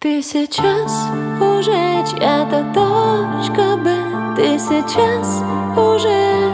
Ты сейчас уже чья-то точка Б. Ты сейчас уже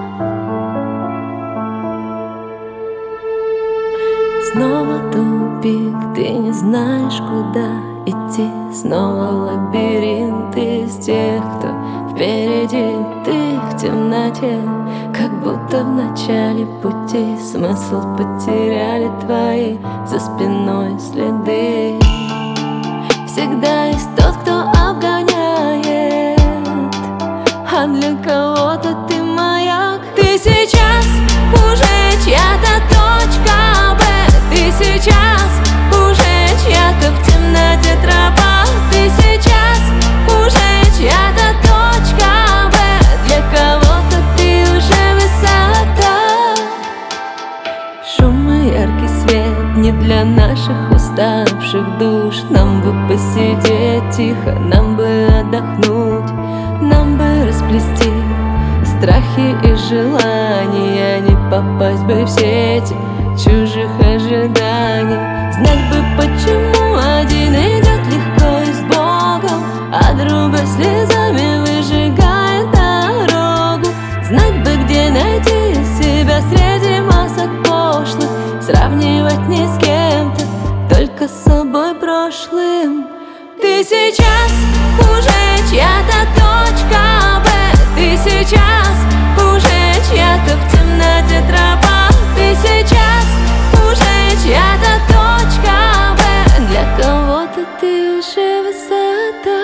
снова тупик. Ты не знаешь, куда идти. Снова лабиринт из тех, кто впереди. Ты в темноте, как будто в начале пути. Смысл потеряли твои за спиной следы. Всегда есть тот, кто обгоняет, а для кого-то ты маяк. Ты сейчас уже чья-то точка Б. Ты сейчас уже чья-то в темноте тропа. Ты сейчас уже чья-то точка Б. Для кого-то ты уже высота. Шум и яркий свет не для наших уставших душ. Нам бы посидеть тихо, нам бы отдохнуть, нам бы расплести страхи и желания. Не попасть бы в сети чужих ожиданий. Знать бы, почему один идет легко и с Богом, а другой слезами выжигает дорогу. Знать бы, где найти себя среди масок пошлых. Сравнивать не с кем-то, только с собой прошлым. Ты сейчас уже чья-то точка Б. Ты сейчас уже чья-то в темноте тропа. Ты сейчас уже чья-то точка Б. Для кого-то ты уже высота.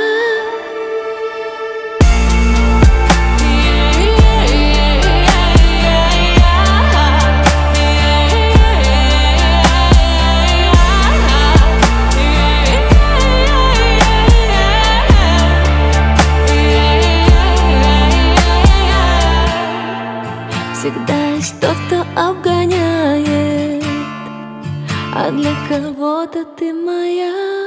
Всегда есть тот, кто обгоняет, а для кого-то ты моя.